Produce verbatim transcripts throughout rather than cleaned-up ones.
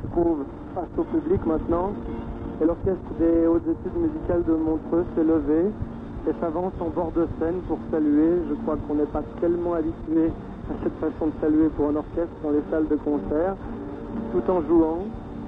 retrouve face au public maintenant. Et l'orchestre des hautes études musicales de Montreux s'est levé et s'avance en bord de scène pour saluer. Je crois qu'on n'est pas tellement habitué à cette façon de saluer pour un orchestre dans les salles de concert, tout en jouant.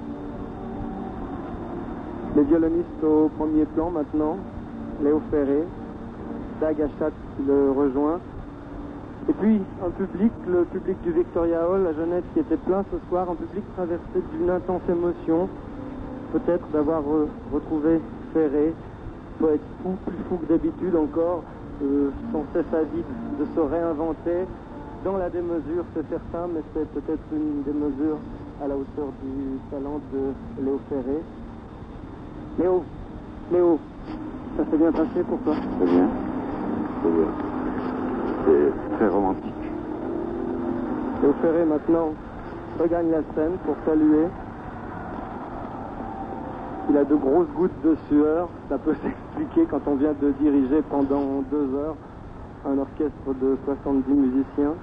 Les violonistes au premier plan maintenant, Léo Ferré, Dag Achat qui le rejoint. Et puis un public, le public du Victoria Hall à Genève qui était plein ce soir, un public traversé d'une intense émotion, peut-être d'avoir re retrouvé Ferré, poète fou, plus fou que d'habitude encore, euh, sans cesse avide de se réinventer, dans la démesure c'est certain, mais c'est peut-être une démesure à la hauteur du talent de Léo Ferré. Léo, Léo, ça s'est bien passé pour toi? Très bien, très bien. C'est très romantique. Léo Ferré maintenant regagne la scène pour saluer. Il a de grosses gouttes de sueur, ça peut s'expliquer quand on vient de diriger pendant deux heures un orchestre de soixante-dix musiciens.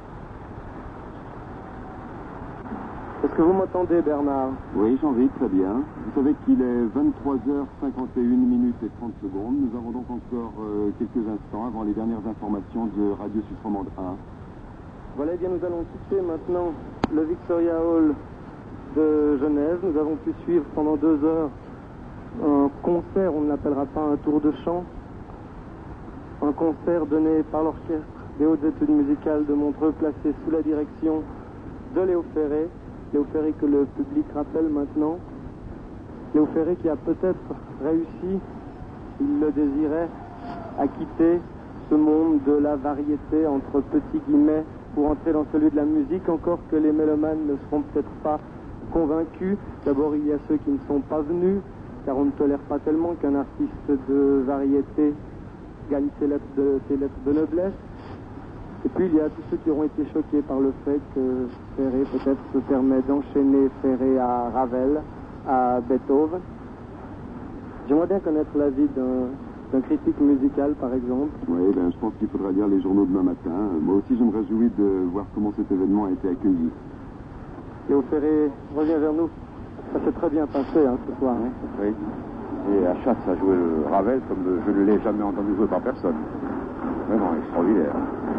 Est-ce que vous m'entendez, Bernard? Oui, Jean-Louis, très bien. Vous savez qu'il est vingt-trois heures cinquante et une minutes et trente secondes. Nous avons donc encore euh, quelques instants avant les dernières informations de Radio Suisse Romande un. Voilà, eh bien nous allons quitter maintenant le Victoria Hall de Genève. Nous avons pu suivre pendant deux heures un concert, on ne l'appellera pas un tour de chant, un concert donné par l'orchestre des hautes études musicales de Montreux, placé sous la direction de Léo Ferré. Léo Ferré que le public rappelle maintenant. Léo Ferré qui a peut-être réussi, il le désirait, à quitter ce monde de la variété entre petits guillemets pour entrer dans celui de la musique, encore que les mélomanes ne seront peut-être pas convaincus. D'abord il y a ceux qui ne sont pas venus, car on ne tolère pas tellement qu'un artiste de variété gagne ses lettres de, ses lettres de noblesse. Et puis il y a tous ceux qui auront été choqués par le fait que Ferré peut-être se permet d'enchaîner Ferré à Ravel, à Beethoven. J'aimerais bien connaître l'avis d'un critique musical, par exemple. Oui, ben, je pense qu'il faudra lire les journaux demain matin. Moi aussi, je me réjouis de voir comment cet événement a été accueilli. Léo Ferré revient vers nous. Ça s'est très bien passé hein, ce soir. Hein. Oui. Et Achat a joué le Ravel comme je ne l'ai jamais entendu jouer par personne. Vraiment extraordinaire.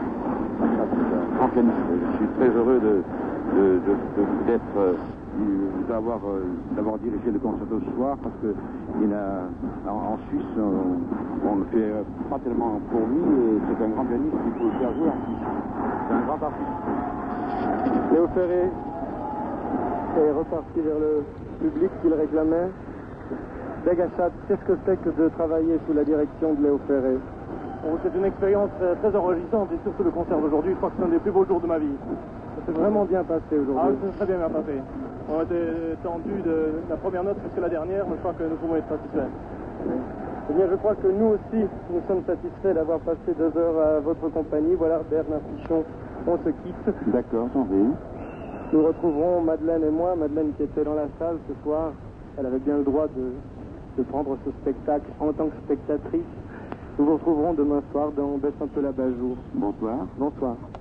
Je suis très heureux de, de, de, de, d'être, euh, d'avoir, euh, d'avoir dirigé le concerto ce soir parce que il a, en, en Suisse, on, on ne fait pas tellement pour lui et c'est un grand pianiste qu'il faut le faire jouer en Suisse. C'est un grand artiste. Léo Ferré est reparti vers le public qu'il réclamait. Dag Achat, qu'est-ce que c'est que de travailler sous la direction de Léo Ferré? Oh, c'est une expérience très, très enrichissante et surtout le concert d'aujourd'hui, je crois que c'est un des plus beaux jours de ma vie. Ça s'est vraiment bien passé aujourd'hui. Ah, c'est très bien, bien passé. On a été tendus de la première note jusqu'à la dernière, mais je crois que nous pouvons être satisfaits. Eh bien, je crois que nous aussi, nous sommes satisfaits d'avoir passé deux heures à votre compagnie. Voilà, Bernard Pichon, on se quitte. D'accord, Jean-Louis. Nous retrouverons Madeleine et moi, Madeleine qui était dans la salle ce soir. Elle avait bien le droit de, de prendre ce spectacle en tant que spectatrice. Nous vous retrouverons demain soir dans Baisse un peu la Bajour. Bonsoir. Bonsoir.